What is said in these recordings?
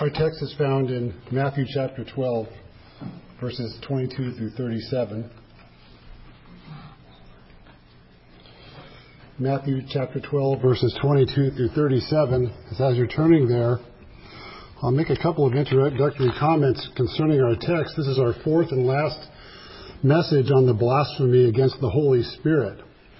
Our text is found in Matthew chapter 12, verses 22 through 37. Matthew chapter 12, verses 22 through 37. As you're turning there, I'll make a couple of introductory comments concerning our text. This is our fourth and last message on the blasphemy against the Holy Spirit.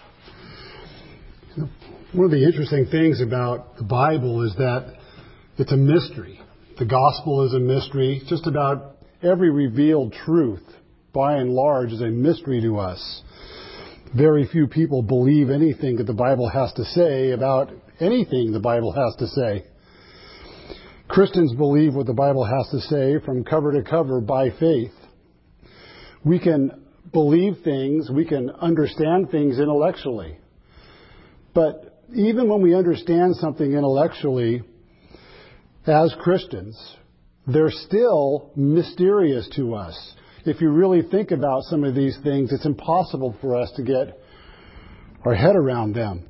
One of the interesting things about the Bible is that it's a mystery. The gospel is a mystery. Just about every revealed truth, by and large, is a mystery to us. Very few people believe anything that the Bible has to say about anything the Bible has to say. Christians believe what the Bible has to say from cover to cover by faith. We can believe things, we can understand things intellectually. But even when we understand something intellectually, as Christians, they're still mysterious to us. If you really think about some of these things, it's impossible for us to get our head around them.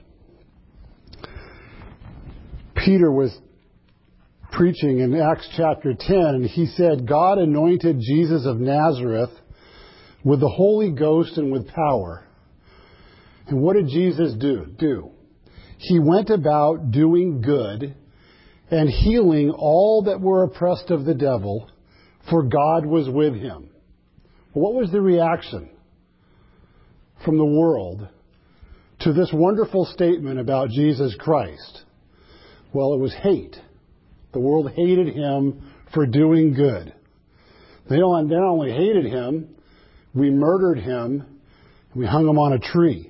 Peter was preaching in Acts chapter 10, and he said, God anointed Jesus of Nazareth with the Holy Ghost and with power. And what did Jesus do? He went about doing good and healing all that were oppressed of the devil, for God was with him. What was the reaction from the world to this wonderful statement about Jesus Christ? Well, it was hate. The world hated him for doing good. They not only hated him, we murdered him, we hung him on a tree.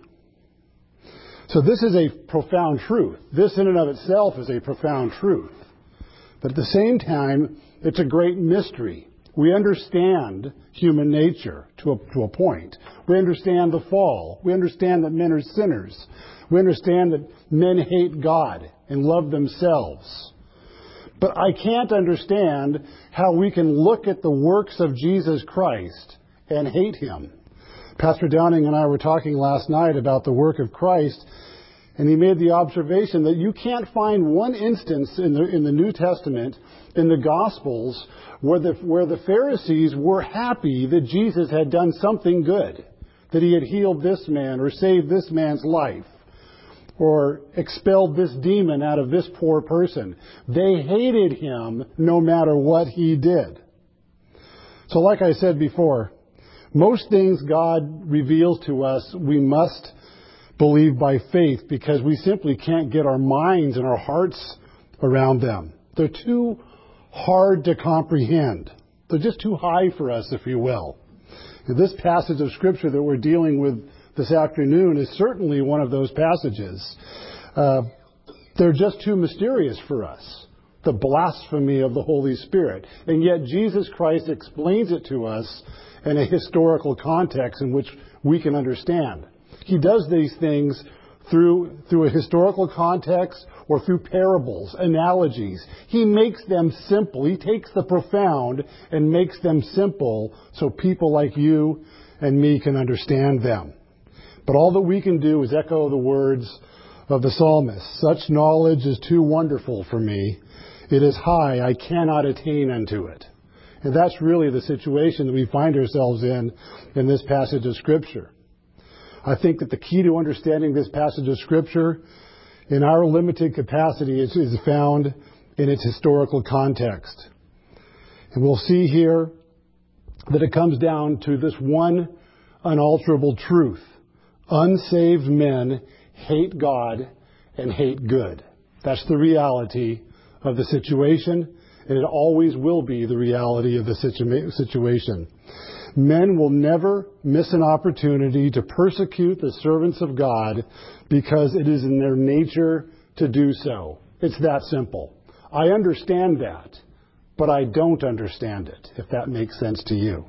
So this is a profound truth. This in and of itself is a profound truth. But at the same time, it's a great mystery. We understand human nature to a point. We understand the fall. We understand that men are sinners. We understand that men hate God and love themselves. But I can't understand how we can look at the works of Jesus Christ and hate him. Pastor Downing and I were talking last night about the work of Christ, and he made the observation that you can't find one instance in the New Testament, in the Gospels, where the Pharisees were happy that Jesus had done something good, that he had healed this man or saved this man's life or expelled this demon out of this poor person. They hated him no matter what he did. So like I said before, most things God reveals to us, we must believe by faith because we simply can't get our minds and our hearts around them. They're too hard to comprehend. They're just too high for us, if you will. And this passage of Scripture that we're dealing with this afternoon is certainly one of those passages. They're just too mysterious for us. The blasphemy of the Holy Spirit. And yet Jesus Christ explains it to us in a historical context in which we can understand. He does these things through a historical context or through parables, analogies. He makes them simple. He takes the profound and makes them simple so people like you and me can understand them. But all that we can do is echo the words of the psalmist. Such knowledge is too wonderful for me. It is high. I cannot attain unto it. And that's really the situation that we find ourselves in this passage of Scripture. I think that the key to understanding this passage of Scripture in our limited capacity is found in its historical context. And we'll see here that it comes down to this one unalterable truth. Unsaved men hate God and hate good. That's the reality of the situation, and it always will be the reality of the situation. Men will never miss an opportunity to persecute the servants of God because it is in their nature to do so. It's that simple. I understand that, but I don't understand it, if that makes sense to you.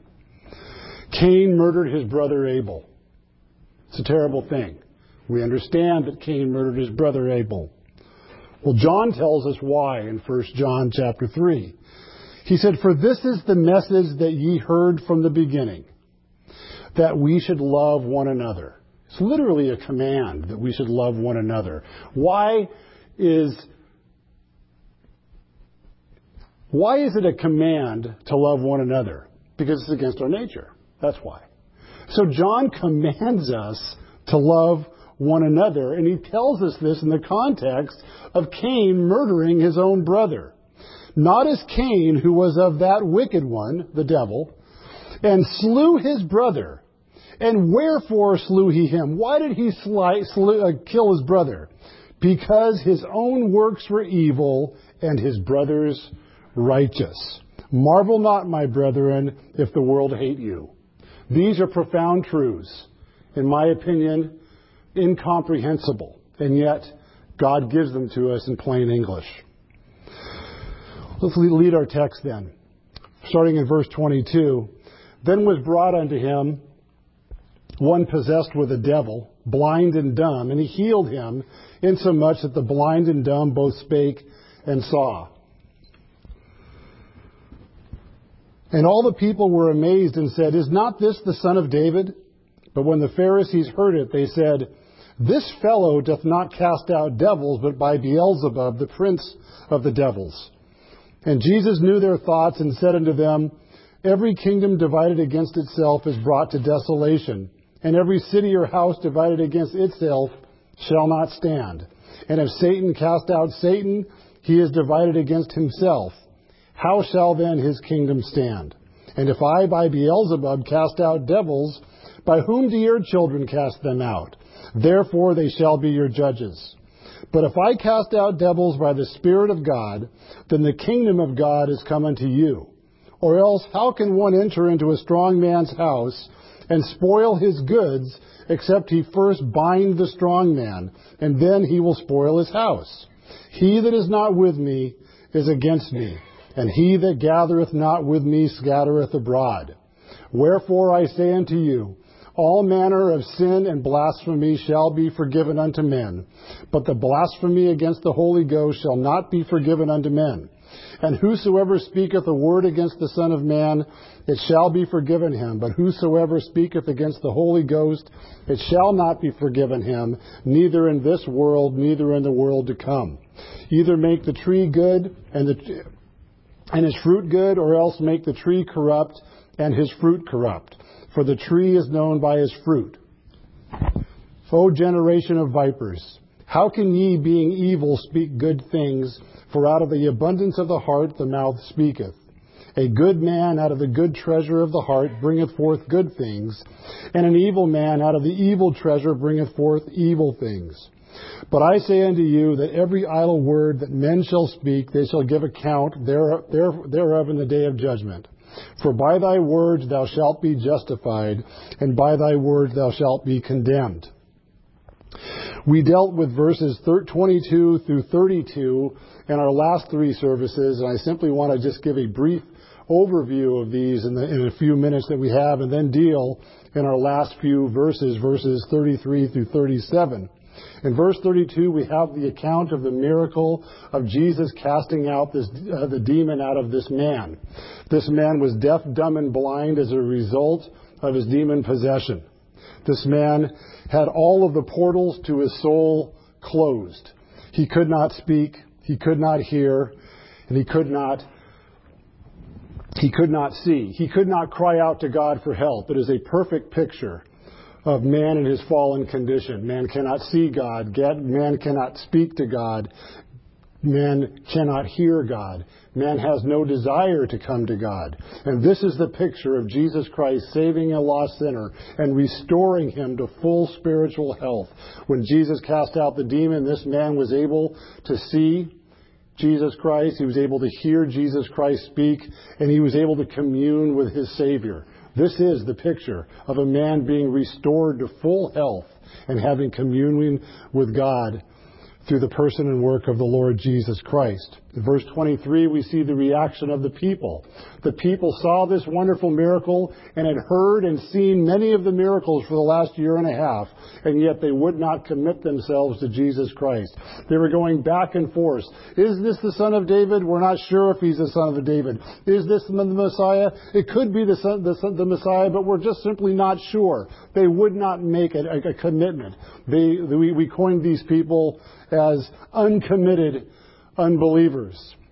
Cain murdered his brother Abel. It's a terrible thing. We understand that Cain murdered his brother Abel. Well, John tells us why in 1 John chapter 3. He said, "For this is the message that ye heard from the beginning, that we should love one another." It's literally a command that we should love one another. Why is Why is it a command to love one another? Because it's against our nature. That's why. So John commands us to love one another, and he tells us this in the context of Cain murdering his own brother. Not as Cain, who was of that wicked one, the devil, and slew his brother. And wherefore slew he him? Why did he kill his brother? Because his own works were evil and his brother's righteous. Marvel not, my brethren, if the world hate you. These are profound truths. In my opinion, incomprehensible. And yet, God gives them to us in plain English. Let's lead our text then. Starting in verse 22. Then was brought unto him one possessed with a devil, blind and dumb, and he healed him, insomuch that the blind and dumb both spake and saw. And all the people were amazed and said, Is not this the son of David? But when the Pharisees heard it, they said, This fellow doth not cast out devils, but by Beelzebub, the prince of the devils. And Jesus knew their thoughts and said unto them, Every kingdom divided against itself is brought to desolation, and every city or house divided against itself shall not stand. And if Satan cast out Satan, he is divided against himself. How shall then his kingdom stand? And if I by Beelzebub cast out devils, by whom do your children cast them out? Therefore they shall be your judges. But if I cast out devils by the Spirit of God, then the kingdom of God is come unto you. Or else how can one enter into a strong man's house and spoil his goods, except he first bind the strong man, and then he will spoil his house? He that is not with me is against me, and he that gathereth not with me scattereth abroad. Wherefore I say unto you, all manner of sin and blasphemy shall be forgiven unto men, but the blasphemy against the Holy Ghost shall not be forgiven unto men. And whosoever speaketh a word against the Son of Man, it shall be forgiven him. But whosoever speaketh against the Holy Ghost, it shall not be forgiven him, neither in this world, neither in the world to come. Either make the tree good and his fruit good, or else make the tree corrupt and his fruit corrupt. For the tree is known by his fruit. O generation of vipers, how can ye, being evil, speak good things? For out of the abundance of the heart the mouth speaketh. A good man out of the good treasure of the heart bringeth forth good things, and an evil man out of the evil treasure bringeth forth evil things. But I say unto you that every idle word that men shall speak, they shall give account thereof in the day of judgment. For by thy words thou shalt be justified, and by thy words thou shalt be condemned. We dealt with verses 22 through 32 in our last three services, and I simply want to just give a brief overview of these in a few minutes that we have, and then deal in our last few verses 33 through 37. In verse 32, we have the account of the miracle of Jesus casting out the demon out of this man. This man was deaf, dumb, and blind as a result of his demon possession. This man had all of the portals to his soul closed. He could not speak, he could not hear, and he could not see. He could not cry out to God for help. It is a perfect picture of man in his fallen condition. Man cannot see God. Man cannot speak to God. Man cannot hear God. Man has no desire to come to God. And this is the picture of Jesus Christ saving a lost sinner and restoring him to full spiritual health. When Jesus cast out the demon, this man was able to see Jesus Christ. He was able to hear Jesus Christ speak, and he was able to commune with his Savior. This is the picture of a man being restored to full health and having communion with God through the person and work of the Lord Jesus Christ. In verse 23, we see the reaction of the people. The people saw this wonderful miracle and had heard and seen many of the miracles for the last year and a half, and yet they would not commit themselves to Jesus Christ. They were going back and forth. Is this the Son of David? We're not sure if he's the Son of David. Is this the Messiah? It could be the Messiah, but we're just simply not sure. They would not make a commitment. We coined these people as uncommitted unbelievers.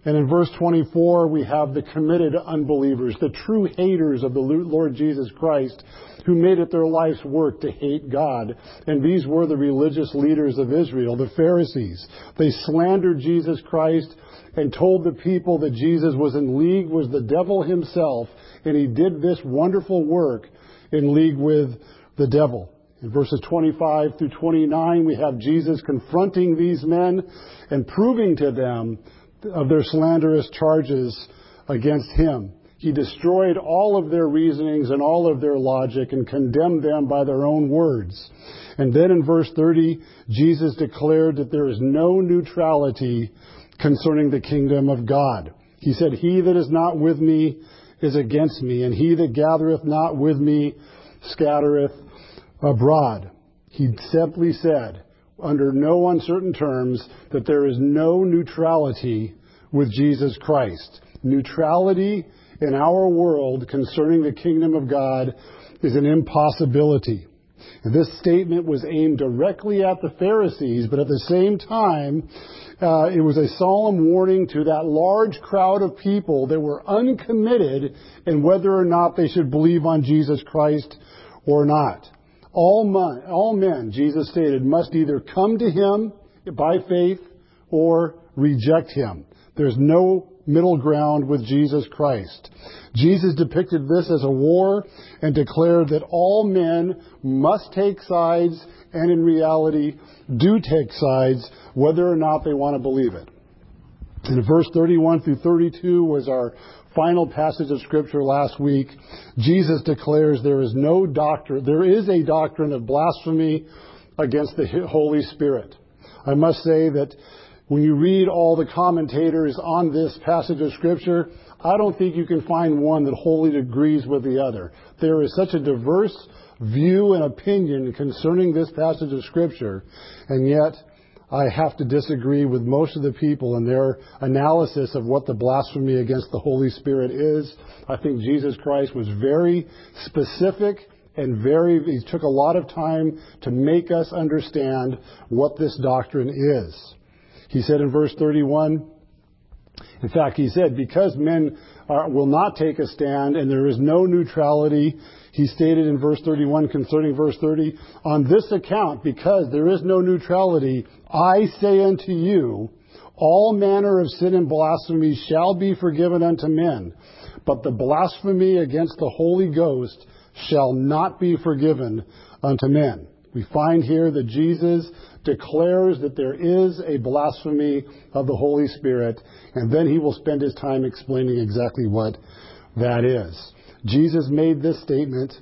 And in verse 24, we have the committed unbelievers, the true haters of the Lord Jesus Christ, who made it their life's work to hate God. And these were the religious leaders of Israel, the Pharisees. They slandered Jesus Christ and told the people that Jesus was in league with the devil himself, and he did this wonderful work in league with the devil. In verses 25 through 29, we have Jesus confronting these men and proving to them of their slanderous charges against him. He destroyed all of their reasonings and all of their logic and condemned them by their own words. And then in verse 30, Jesus declared that there is no neutrality concerning the kingdom of God. He said, "He that is not with me is against me, and he that gathereth not with me scattereth abroad." He simply said, under no uncertain terms, that there is no neutrality with Jesus Christ. Neutrality in our world concerning the kingdom of God is an impossibility. And this statement was aimed directly at the Pharisees, but at the same time, it was a solemn warning to that large crowd of people that were uncommitted in whether or not they should believe on Jesus Christ or not. All men, Jesus stated, must either come to him by faith or reject him. There's no middle ground with Jesus Christ. Jesus depicted this as a war and declared that all men must take sides, and in reality do take sides, whether or not they want to believe it. And verse 31 through 32 was our final passage of Scripture last week. Jesus declares there is a doctrine of blasphemy against the Holy Spirit. I must say that when you read all the commentators on this passage of Scripture, I don't think you can find one that wholly agrees with the other. There is such a diverse view and opinion concerning this passage of Scripture, and yet I have to disagree with most of the people in their analysis of what the blasphemy against the Holy Spirit is. I think Jesus Christ was very specific and he took a lot of time to make us understand what this doctrine is. He said in verse 31, in fact, he said, because men will not take a stand and there is no neutrality, he stated in verse 31 concerning verse 30, on this account, because there is no neutrality, I say unto you, all manner of sin and blasphemy shall be forgiven unto men, but the blasphemy against the Holy Ghost shall not be forgiven unto men. We find here that Jesus declares that there is a blasphemy of the Holy Spirit, and then he will spend his time explaining exactly what that is. Jesus made this statement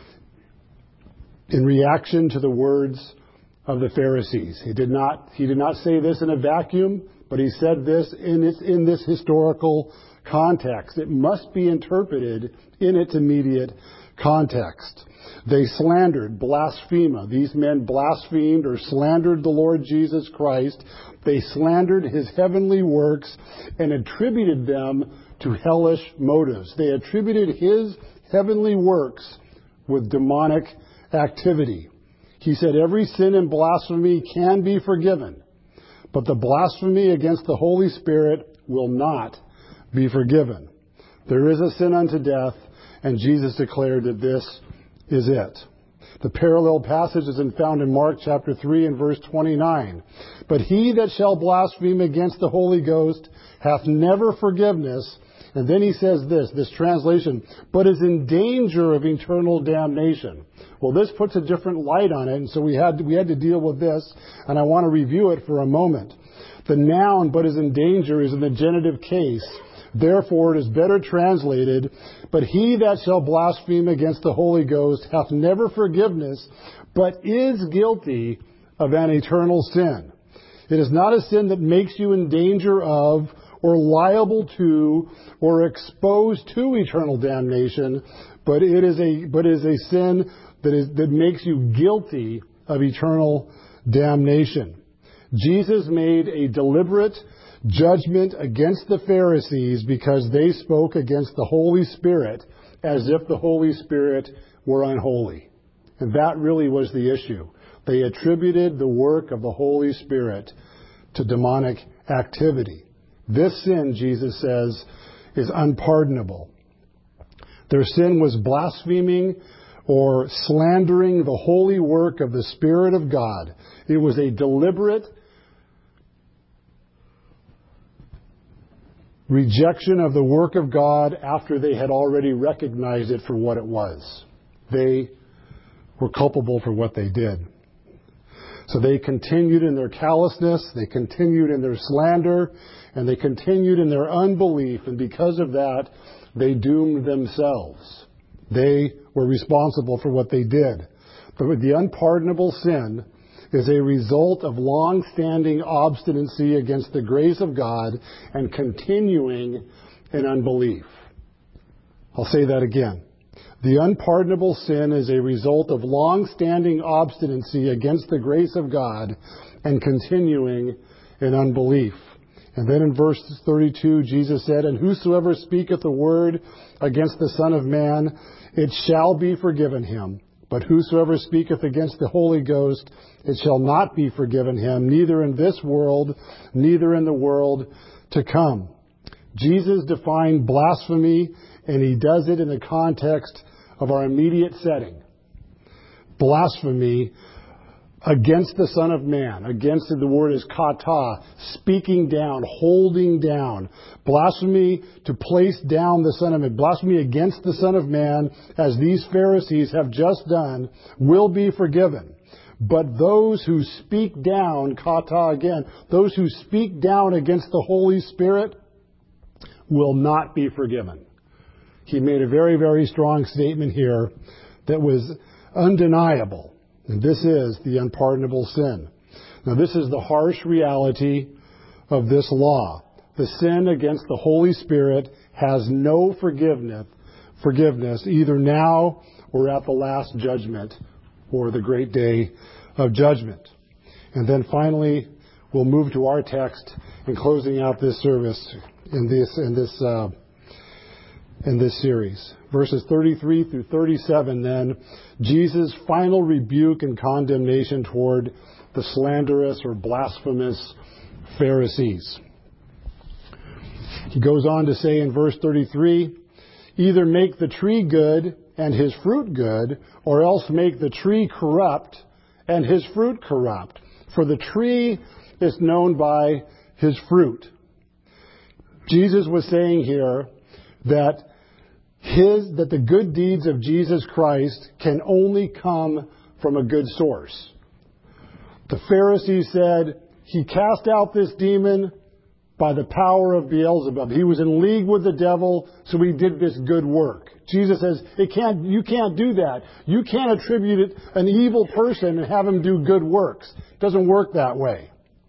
in reaction to the words of the Pharisees. He did not say this in a vacuum, but he said this in this historical context. It must be interpreted in its immediate context. They slandered, blasphema. These men blasphemed or slandered the Lord Jesus Christ. They slandered his heavenly works and attributed them to hellish motives. They attributed his heavenly works with demonic activity. He said every sin and blasphemy can be forgiven, but the blasphemy against the Holy Spirit will not be forgiven. There is a sin unto death, and Jesus declared that this is it. The parallel passage is found in Mark chapter 3 and verse 29. But he that shall blaspheme against the Holy Ghost hath never forgiveness. And then he says this translation, but is in danger of eternal damnation. Well, this puts a different light on it, and so we had to deal with this, and I want to review it for a moment. The noun, but is in danger, is in the genitive case. Therefore, it is better translated, but he that shall blaspheme against the Holy Ghost hath never forgiveness, but is guilty of an eternal sin. It is not a sin that makes you in danger of, or liable to, or exposed to eternal damnation, but it is a sin that makes you guilty of eternal damnation. Jesus made a deliberate judgment against the Pharisees because they spoke against the Holy Spirit as if the Holy Spirit were unholy. And that really was the issue. They attributed the work of the Holy Spirit to demonic activity. This sin, Jesus says, is unpardonable. Their sin was blaspheming or slandering the holy work of the Spirit of God. It was a deliberate rejection of the work of God after they had already recognized it for what it was. They were culpable for what they did. So they continued in their callousness, they continued in their slander, and they continued in their unbelief, and because of that, they doomed themselves. They were responsible for what they did. But the unpardonable sin is a result of long-standing obstinacy against the grace of God and continuing in unbelief. I'll say that again. The unpardonable sin is a result of long-standing obstinacy against the grace of God and continuing in unbelief. And then in verse 32, Jesus said, "And whosoever speaketh a word against the Son of Man, it shall be forgiven him. But whosoever speaketh against the Holy Ghost, it shall not be forgiven him, neither in this world, neither in the world to come." Jesus defined blasphemy, and he does it in the context of our immediate setting. Blasphemy against the Son of Man. Against, the word is kata, speaking down, holding down. Blasphemy to place down the Son of Man. Blasphemy against the Son of Man, as these Pharisees have just done, will be forgiven. But those who speak down, kata again, those who speak down against the Holy Spirit will not be forgiven. He made a very, very strong statement here that was undeniable. And this is the unpardonable sin. Now, this is the harsh reality of this law. The sin against the Holy Spirit has no forgiveness either now or at the last judgment or the great day of judgment. And then finally, we'll move to our text in closing out this service in this series. Verses 33 through 37, then, Jesus' final rebuke and condemnation toward the slanderous or blasphemous Pharisees. He goes on to say in verse 33, "Either make the tree good and his fruit good, or else make the tree corrupt and his fruit corrupt. For the tree is known by his fruit." Jesus was saying here that the good deeds of Jesus Christ can only come from a good source. The Pharisees said, he cast out this demon by the power of Beelzebub. He was in league with the devil, so he did this good work. Jesus says, you can't do that. You can't attribute it an evil person and have him do good works. It doesn't work that way.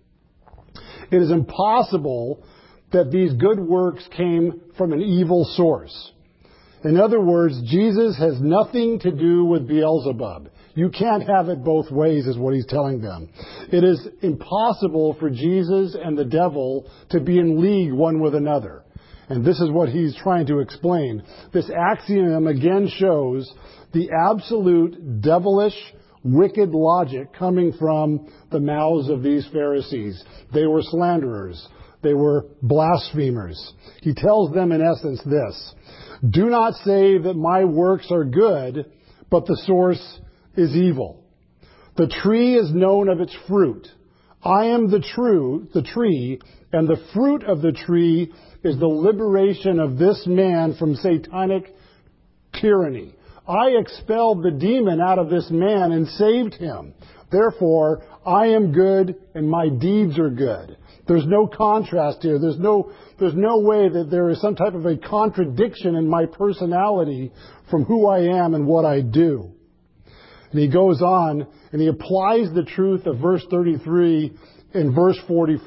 It is impossible that these good works came from an evil source. In other words, Jesus has nothing to do with Beelzebub. You can't have it both ways, is what he's telling them. It is impossible for Jesus and the devil to be in league one with another. And this is what he's trying to explain. This axiom again shows the absolute devilish, wicked logic coming from the mouths of these Pharisees. They were slanderers. They were blasphemers. He tells them in essence this: "Do not say that my works are good, but the source is evil. The tree is known of its fruit. I am the tree, and the fruit of the tree is the liberation of this man from satanic tyranny. I expelled the demon out of this man and saved him. Therefore, I am good and my deeds are good." There's no contrast here. There's no way that there is some type of a contradiction in my personality from who I am and what I do. And he goes on and he applies the truth of verse 33 in verse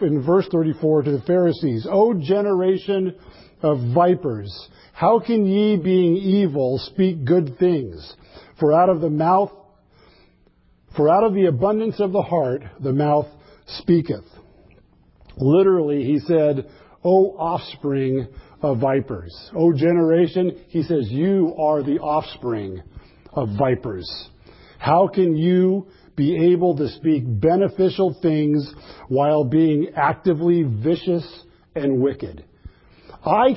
34 to the Pharisees. "O generation of vipers, how can ye, being evil, speak good things? For out of the abundance of the heart, the mouth speaketh." Literally, he said, "O offspring of vipers." O generation, he says, you are the offspring of vipers. How can you be able to speak beneficial things while being actively vicious and wicked. I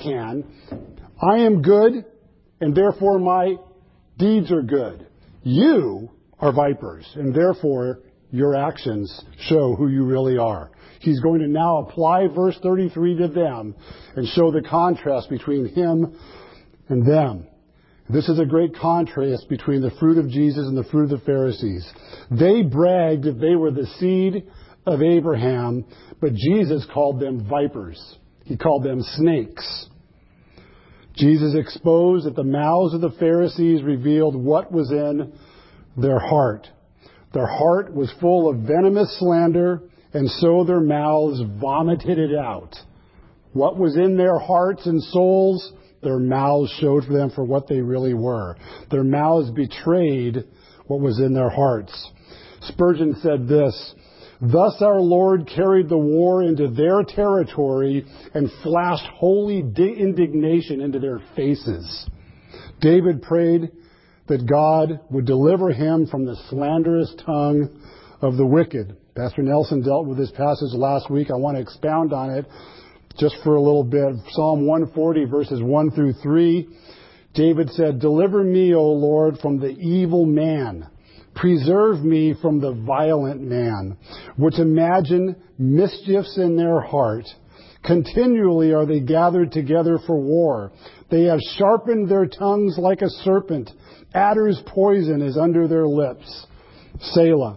am good, and therefore my deeds are good. You are vipers, and therefore your actions show who you really are. He's going to now apply verse 33 to them and show the contrast between him and them. This is a great contrast between the fruit of Jesus and the fruit of the Pharisees. They bragged that they were the seed of Abraham, but Jesus called them vipers. He called them snakes. Jesus exposed that the mouths of the Pharisees revealed what was in their heart. Their heart was full of venomous slander, and so their mouths vomited it out. What was in their hearts and souls, their mouths showed for them for what they really were. Their mouths betrayed what was in their hearts. Spurgeon said this, "Thus our Lord carried the war into their territory and flashed holy indignation into their faces." David prayed that God would deliver him from the slanderous tongue of the wicked. Pastor Nelson dealt with this passage last week. I want to expound on it just for a little bit. Psalm 140, verses 1 through 3. David said, "Deliver me, O Lord, from the evil man. Preserve me from the violent man, which imagine mischiefs in their heart. Continually are they gathered together for war. They have sharpened their tongues like a serpent. Adder's poison is under their lips." Selah.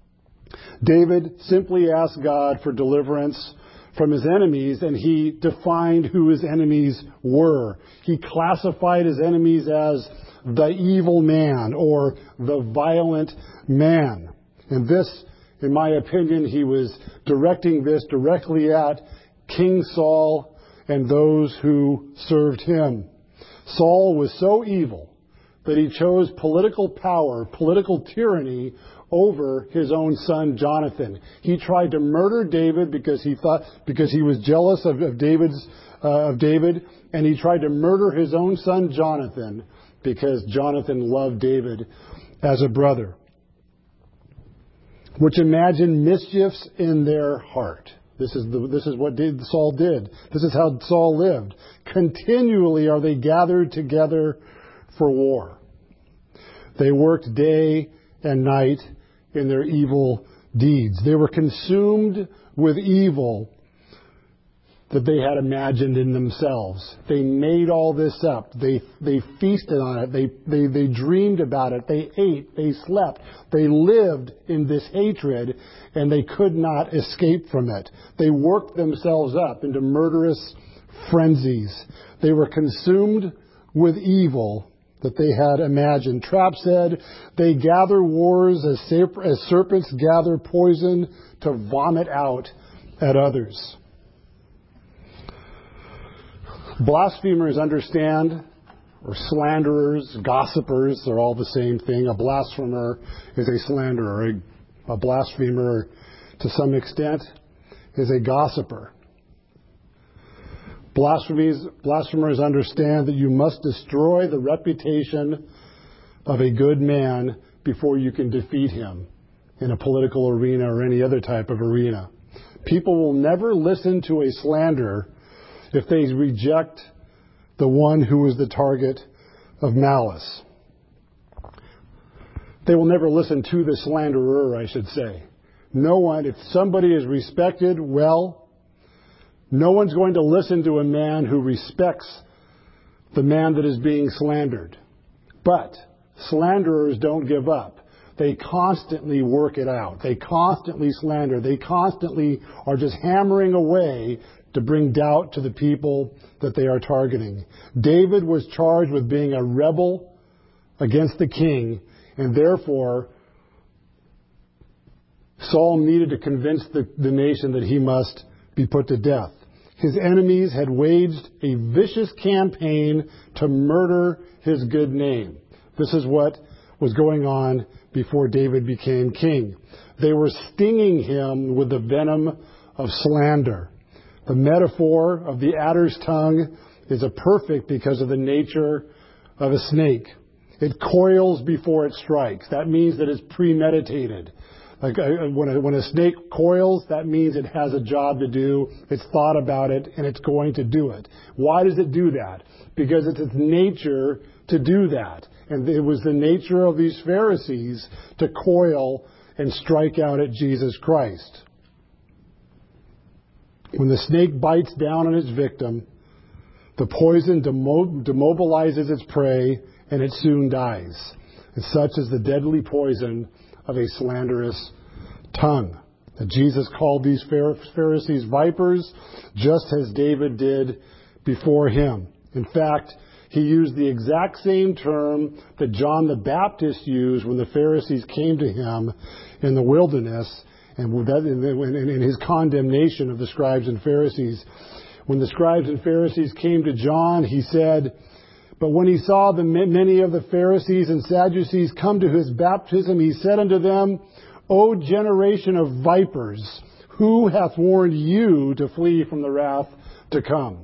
David simply asked God for deliverance from his enemies, and he defined who his enemies were. He classified his enemies as the evil man or the violent man. And this, in my opinion, he was directing this directly at King Saul and those who served him. Saul was so evil that he chose political power, political tyranny over his own son Jonathan. He tried to murder David because he was jealous of David, and he tried to murder his own son Jonathan because Jonathan loved David as a brother. Which imagine mischiefs in their heart. This is what Saul did. This is how Saul lived. Continually are they gathered together for war. They worked day and night in their evil deeds. They were consumed with evil that they had imagined in themselves. They made all this up. They feasted on it. They dreamed about it. They ate. They slept. They lived in this hatred, and they could not escape from it. They worked themselves up into murderous frenzies. They were consumed with evil that they had imagined. Trapp said, "They gather wars as serpents gather poison to vomit out at others." Blasphemers understand, or slanderers, gossipers, they're all the same thing. A blasphemer is a slanderer. A blasphemer, to some extent, is a gossiper. Blasphemers understand that you must destroy the reputation of a good man before you can defeat him in a political arena or any other type of arena. People will never listen to a slander if they reject the one who is the target of malice. They will never listen to the slanderer, I should say. No one, if somebody is respected, well, no one's going to listen to a man who respects the man that is being slandered. But slanderers don't give up. They constantly work it out. They constantly slander. They constantly are just hammering away to bring doubt to the people that they are targeting. David was charged with being a rebel against the king, and therefore Saul needed to convince the nation that he must be put to death. His enemies had waged a vicious campaign to murder his good name. This is what was going on before David became king. They were stinging him with the venom of slander. The metaphor of the adder's tongue is a perfect because of the nature of a snake. It coils before it strikes. That means that it's premeditated. When a snake coils, that means it has a job to do. It's thought about it, and it's going to do it. Why does it do that? Because it's its nature to do that. And it was the nature of these Pharisees to coil and strike out at Jesus Christ. When the snake bites down on its victim, the poison demobilizes its prey, and it soon dies. And such is the deadly poison of a slanderous tongue. And Jesus called these Pharisees vipers, just as David did before him. In fact, he used the exact same term that John the Baptist used when the Pharisees came to him in the wilderness, and in his condemnation of the scribes and Pharisees. When the scribes and Pharisees came to John, he said, "But when he saw many of the Pharisees and Sadducees come to his baptism, he said unto them, O generation of vipers, who hath warned you to flee from the wrath to come?"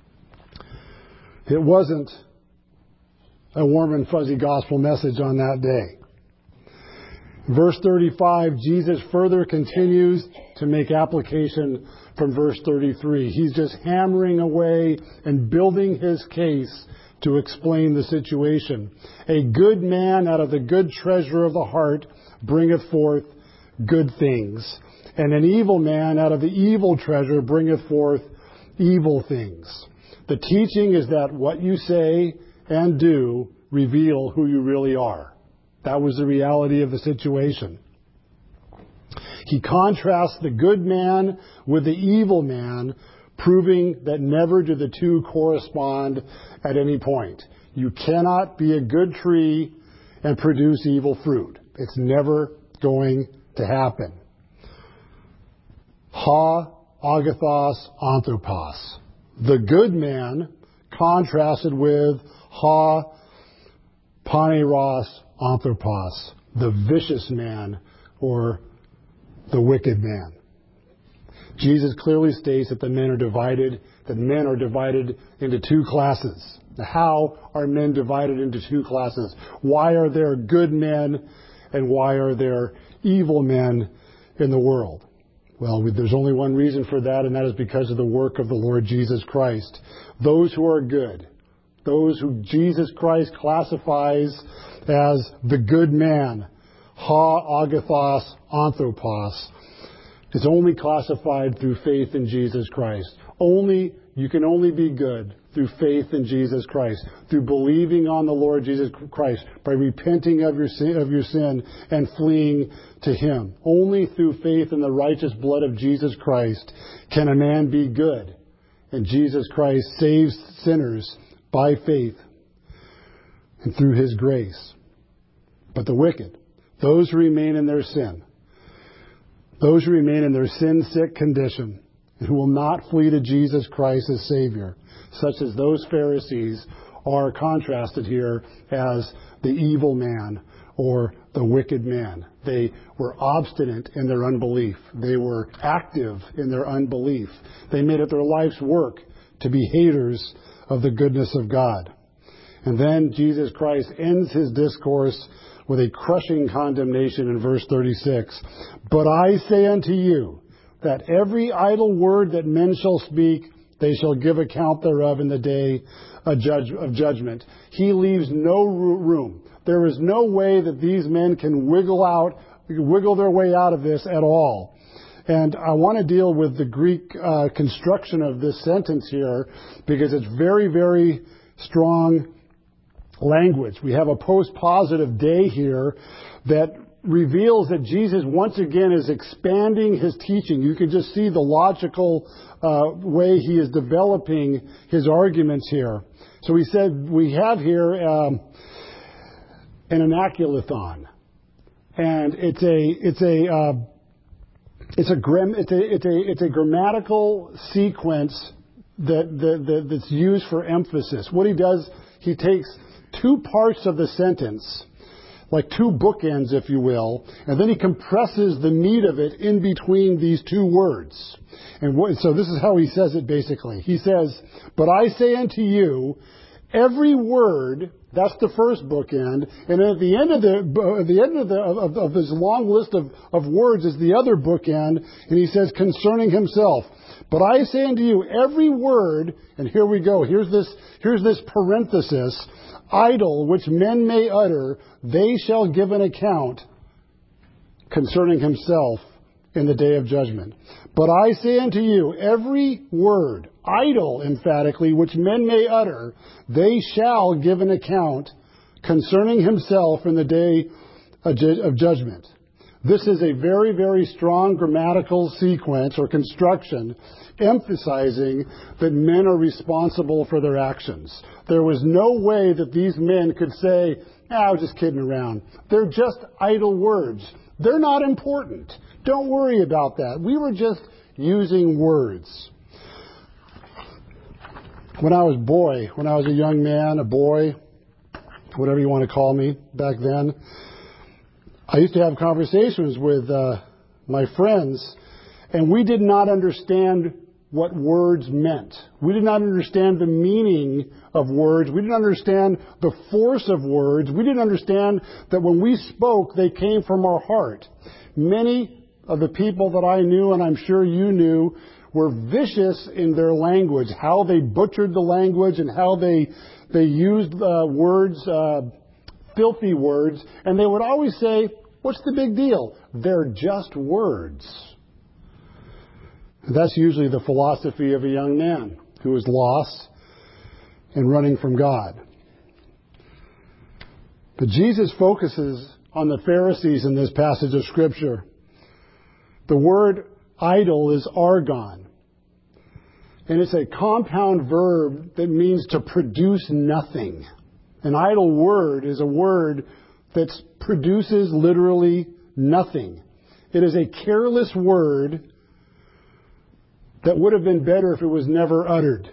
It wasn't a warm and fuzzy gospel message on that day. Verse 35, Jesus further continues to make application from verse 33. He's just hammering away and building his case to explain the situation. A good man out of the good treasure of the heart bringeth forth good things, and an evil man out of the evil treasure bringeth forth evil things. The teaching is that what you say and do reveal who you really are. That was the reality of the situation. He contrasts the good man with the evil man, proving that never do the two correspond at any point. You cannot be a good tree and produce evil fruit. It's never going to happen. Ha, agathos, anthropos. The good man contrasted with ha, paneros, anthropos, the vicious man or the wicked man. Jesus clearly states that men are divided into two classes. How are men divided into two classes? Why are there good men and why are there evil men in the world? Well, there's only one reason for that, and that is because of the work of the Lord Jesus Christ. Those who are good, those who Jesus Christ classifies as the good man, ha, agathos, anthropos, is only classified through faith in Jesus Christ. You can only be good through faith in Jesus Christ, through believing on the Lord Jesus Christ, by repenting of your sin and fleeing to Him. Only through faith in the righteous blood of Jesus Christ can a man be good. And Jesus Christ saves sinners by faith and through His grace. But the wicked, those who remain in their sin, those who remain in their sin-sick condition, and who will not flee to Jesus Christ as Savior, such as those Pharisees, are contrasted here as the evil man or the wicked man. They were obstinate in their unbelief. They were active in their unbelief. They made it their life's work to be haters of the goodness of God. And then Jesus Christ ends His discourse with a crushing condemnation in verse 36. But I say unto you, that every idle word that men shall speak, they shall give account thereof in the day of judgment. He leaves no room. There is no way that these men can wiggle their way out of this at all. And I want to deal with the Greek construction of this sentence here, because it's very, very strong language. We have a post-positive day here that reveals that Jesus once again is expanding His teaching. You can just see the logical way He is developing His arguments here. So He said we have here an anaculithon, and it's a grammatical sequence that's used for emphasis. What He does, He takes two parts of the sentence, like two bookends, if you will, and then He compresses the meat of it in between these two words. And so this is how He says it basically. He says, but I say unto you, Every word, that's the first bookend, and at the end of this long list of words is the other bookend, and he says concerning himself. But I say unto you, every word, and here we go, here's this parenthesis, idle which men may utter, they shall give an account concerning himself in the day of judgment. But I say unto you, every word, idle emphatically, which men may utter, they shall give an account concerning himself in the day of judgment. This is a very, very strong grammatical sequence or construction emphasizing that men are responsible for their actions. There was no way that these men could say, I was just kidding around. They're just idle words. They're not important. Don't worry about that. We were just using words. When I was a young man, a boy, whatever you want to call me back then, I used to have conversations with my friends, and we did not understand what words meant. We did not understand the meaning of words. We didn't understand the force of words. We didn't understand that when we spoke, they came from our heart. Many of the people that I knew, and I'm sure you knew, were vicious in their language, how they butchered the language and how they used words, filthy words, and they would always say, what's the big deal? They're just words. That's usually the philosophy of a young man who is lost and running from God. But Jesus focuses on the Pharisees in this passage of Scripture. The word idle is argon. And it's a compound verb that means to produce nothing. An idle word is a word that produces literally nothing. It is a careless word that would have been better if it was never uttered.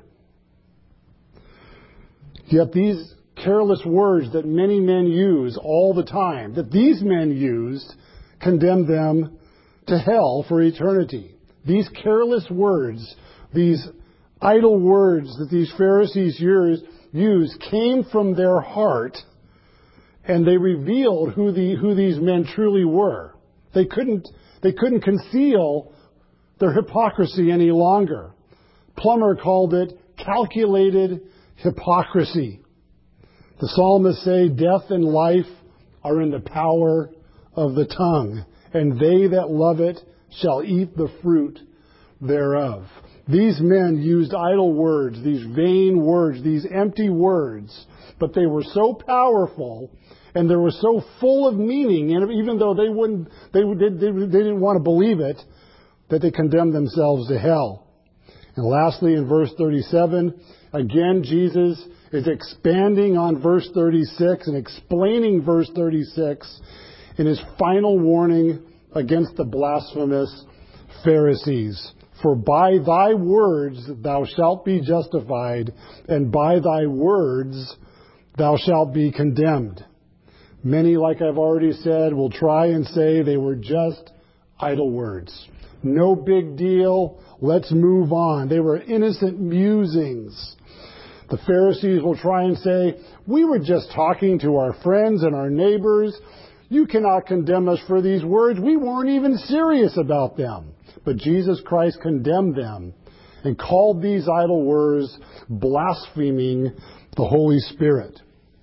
Yet these careless words that many men use all the time, that these men used, condemn them to hell for eternity. These careless words, these idle words that these Pharisees used came from their heart, and they revealed who these men truly were. They couldn't conceal their hypocrisy any longer. Plummer called it calculated hypocrisy. The psalmists say, death and life are in the power of the tongue, and they that love it shall eat the fruit thereof. These men used idle words, these vain words, these empty words, but they were so powerful and they were so full of meaning, and even though they didn't want to believe it, that they condemned themselves to hell. And lastly, in verse 37, again, Jesus is expanding on verse 36 and explaining verse 36 in his final warning against the blasphemous Pharisees. For by thy words thou shalt be justified, and by thy words thou shalt be condemned. Many, like I've already said, will try and say they were just idle words. No big deal. Let's move on. They were innocent musings. The Pharisees will try and say, we were just talking to our friends and our neighbors. You cannot condemn us for these words. We weren't even serious about them. But Jesus Christ condemned them and called these idle words blaspheming the Holy Spirit.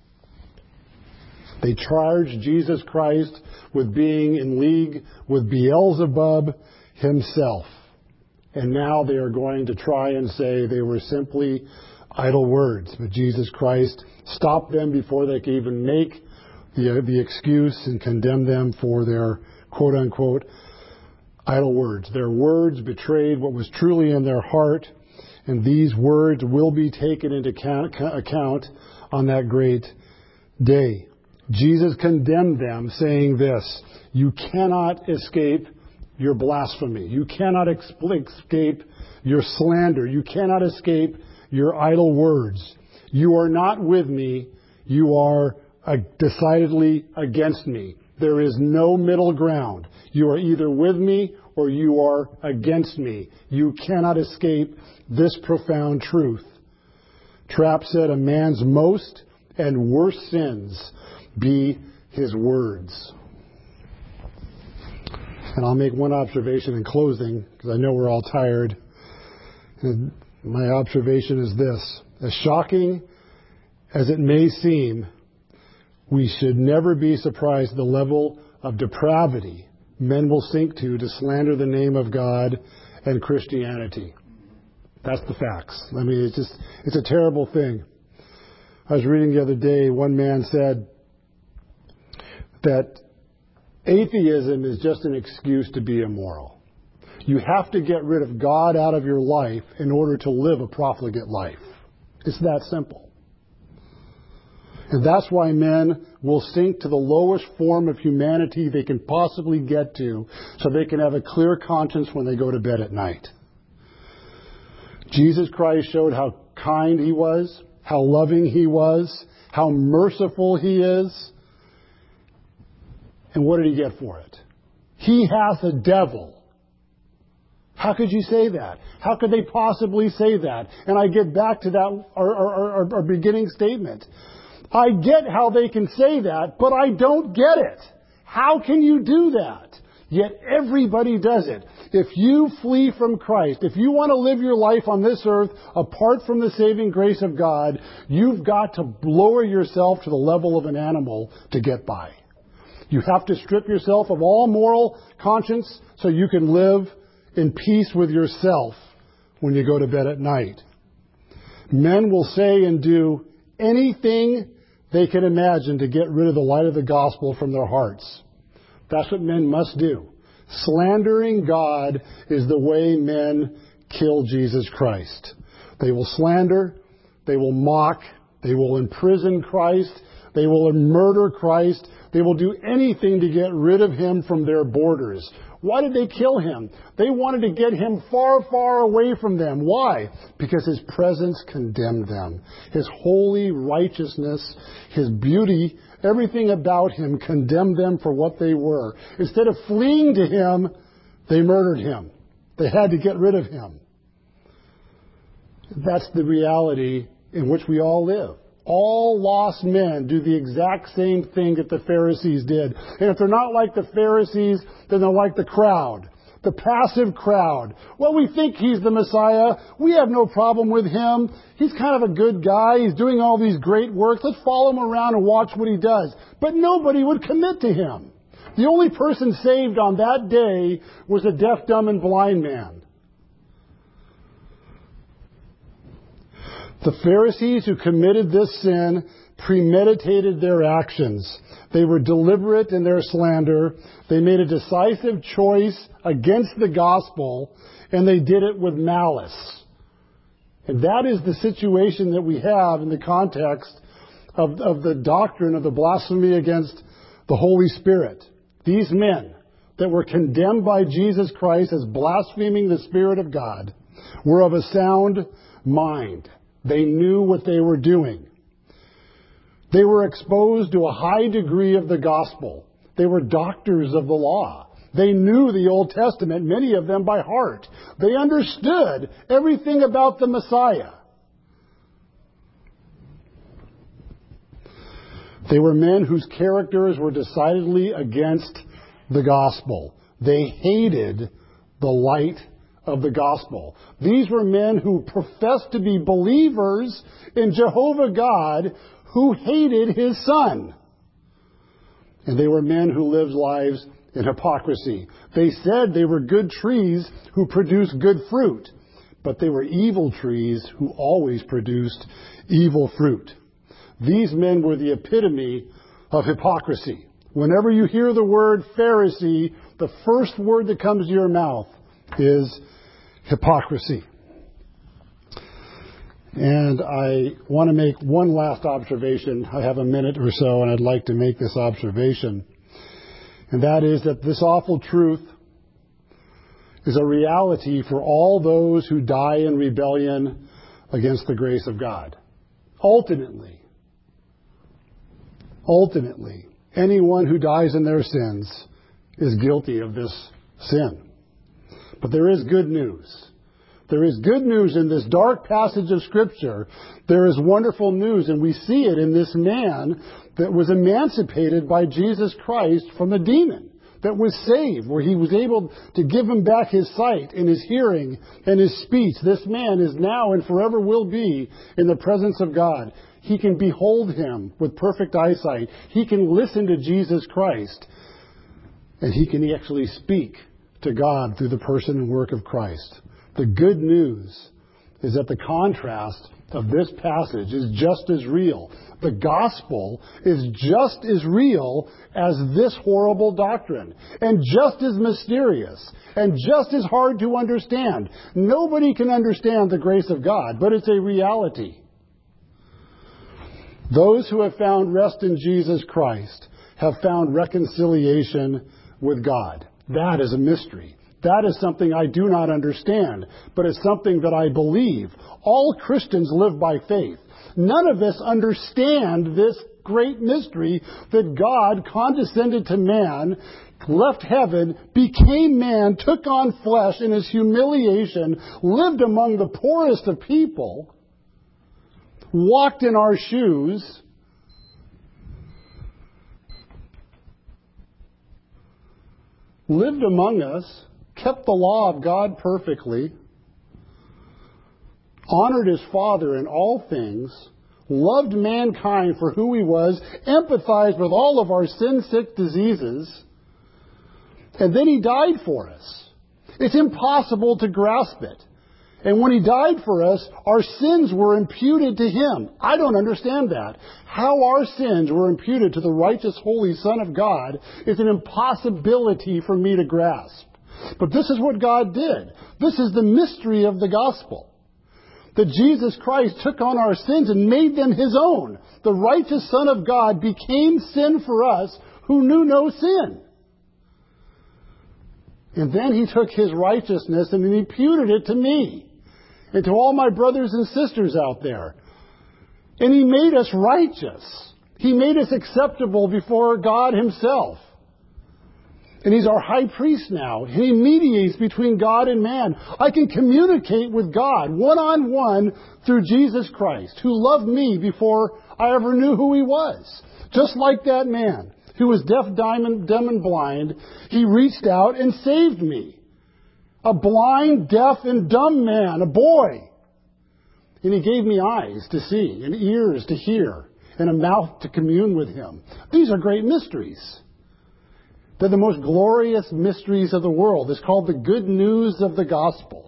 They charged Jesus Christ with being in league with Beelzebub himself. And now they are going to try and say they were simply idle words. But Jesus Christ stopped them before they could even make the excuse and condemn them for their quote-unquote idle words. Their words betrayed what was truly in their heart, and these words will be taken into account on that great day. Jesus condemned them, saying this, you cannot escape your blasphemy. You cannot escape your slander. You cannot escape your idle words. You are not with me. You are decidedly against me. There is no middle ground. You are either with me or you are against me. You cannot escape this profound truth. Trapp said, a man's most and worst sins be his words. And I'll make one observation in closing, because I know we're all tired. And my observation is this: as shocking as it may seem, we should never be surprised at the level of depravity men will sink to slander the name of God and Christianity. That's the facts. I mean, it's a terrible thing. I was reading the other day, one man said that atheism is just an excuse to be immoral. You have to get rid of God out of your life in order to live a profligate life. It's that simple. And that's why men will sink to the lowest form of humanity they can possibly get to, so they can have a clear conscience when they go to bed at night. Jesus Christ showed how kind He was, how loving He was, how merciful He is. And what did He get for it? He hath a devil. How could you say that? How could they possibly say that? And I get back to that, our beginning statement. I get how they can say that, but I don't get it. How can you do that? Yet everybody does it. If you flee from Christ, if you want to live your life on this earth apart from the saving grace of God, you've got to lower yourself to the level of an animal to get by. You have to strip yourself of all moral conscience so you can live in peace with yourself when you go to bed at night. Men will say and do anything they can imagine to get rid of the light of the gospel from their hearts. That's what men must do. Slandering God is the way men kill Jesus Christ. They will slander, they will mock, they will imprison Christ, they will murder Christ, they will do anything to get rid of Him from their borders. Why did they kill Him? They wanted to get Him far, far away from them. Why? Because His presence condemned them. His holy righteousness, His beauty, everything about Him condemned them for what they were. Instead of fleeing to Him, they murdered Him. They had to get rid of Him. That's the reality in which we all live. All lost men do the exact same thing that the Pharisees did. And if they're not like the Pharisees, then they're like the crowd. The passive crowd. Well, we think He's the Messiah. We have no problem with Him. He's kind of a good guy. He's doing all these great works. Let's follow Him around and watch what He does. But nobody would commit to Him. The only person saved on that day was a deaf, dumb, and blind man. The Pharisees who committed this sin premeditated their actions. They were deliberate in their slander. They made a decisive choice against the gospel, and they did it with malice. And that is the situation that we have in the context of the doctrine of the blasphemy against the Holy Spirit. These men that were condemned by Jesus Christ as blaspheming the Spirit of God were of a sound mind. They knew what they were doing. They were exposed to a high degree of the gospel. They were doctors of the law. They knew the Old Testament, many of them by heart. They understood everything about the Messiah. They were men whose characters were decidedly against the gospel. They hated the light of the gospel. These were men who professed to be believers in Jehovah God, who hated His Son. And they were men who lived lives in hypocrisy. They said they were good trees who produced good fruit, but they were evil trees who always produced evil fruit. These men were the epitome of hypocrisy. Whenever you hear the word Pharisee, the first word that comes to your mouth is hypocrisy. And I want to make one last observation. I have a minute or so, and I'd like to make this observation. And that is that this awful truth is a reality for all those who die in rebellion against the grace of God. Ultimately, anyone who dies in their sins is guilty of this sin. But there is good news. There is good news in this dark passage of Scripture. There is wonderful news, and we see it in this man that was emancipated by Jesus Christ from a demon, that was saved, where he was able to give him back his sight and his hearing and his speech. This man is now and forever will be in the presence of God. He can behold him with perfect eyesight. He can listen to Jesus Christ. And he can actually speak to God through the person and work of Christ. The good news is that the contrast of this passage is just as real. The gospel is just as real as this horrible doctrine, and just as mysterious, and just as hard to understand. Nobody can understand the grace of God, but it's a reality. Those who have found rest in Jesus Christ have found reconciliation with God. That is a mystery. That is something I do not understand, but it's something that I believe. All Christians live by faith. None of us understand this great mystery that God condescended to man, left heaven, became man, took on flesh in his humiliation, lived among the poorest of people, walked in our shoes, lived among us, kept the law of God perfectly, honored his Father in all things, loved mankind for who he was, empathized with all of our sin-sick diseases, and then he died for us. It's impossible to grasp it. And when he died for us, our sins were imputed to him. I don't understand that. How our sins were imputed to the righteous, holy Son of God is an impossibility for me to grasp. But this is what God did. This is the mystery of the gospel. That Jesus Christ took on our sins and made them his own. The righteous Son of God became sin for us who knew no sin. And then he took his righteousness and he imputed it to me and to all my brothers and sisters out there. And he made us righteous. He made us acceptable before God himself. And he's our high priest now. He mediates between God and man. I can communicate with God one-on-one through Jesus Christ, who loved me before I ever knew who he was. Just like that man who was deaf, dumb, and blind, he reached out and saved me. A blind, deaf, and dumb man, a boy. And he gave me eyes to see, and ears to hear, and a mouth to commune with him. These are great mysteries. They're the most glorious mysteries of the world. It's called the good news of the gospel.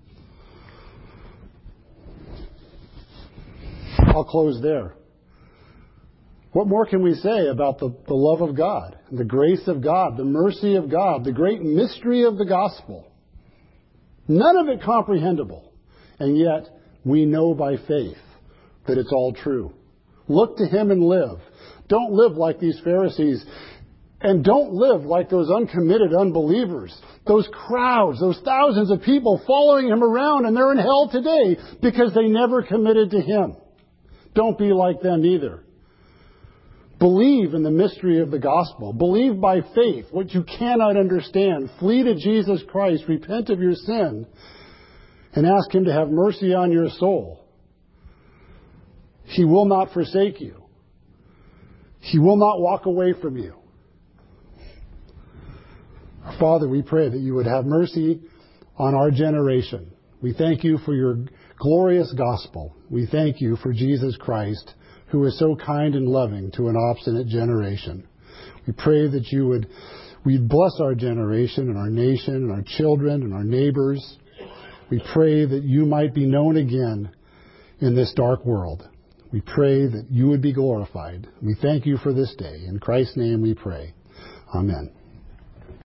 I'll close there. What more can we say about the love of God, the grace of God, the mercy of God, the great mystery of the gospel? None of it comprehensible. And yet, we know by faith that it's all true. Look to him and live. Don't live like these Pharisees. And don't live like those uncommitted unbelievers. Those crowds, those thousands of people following him around, and they're in hell today because they never committed to him. Don't be like them either. Believe in the mystery of the gospel. Believe by faith what you cannot understand. Flee to Jesus Christ. Repent of your sin. And ask him to have mercy on your soul. He will not forsake you. He will not walk away from you. Father, we pray that you would have mercy on our generation. We thank you for your glorious gospel. We thank you for Jesus Christ, who is so kind and loving to an obstinate generation. We pray that we'd bless our generation and our nation and our children and our neighbors. We pray that you might be known again in this dark world. We pray that you would be glorified. We thank you for this day. In Christ's name we pray. Amen.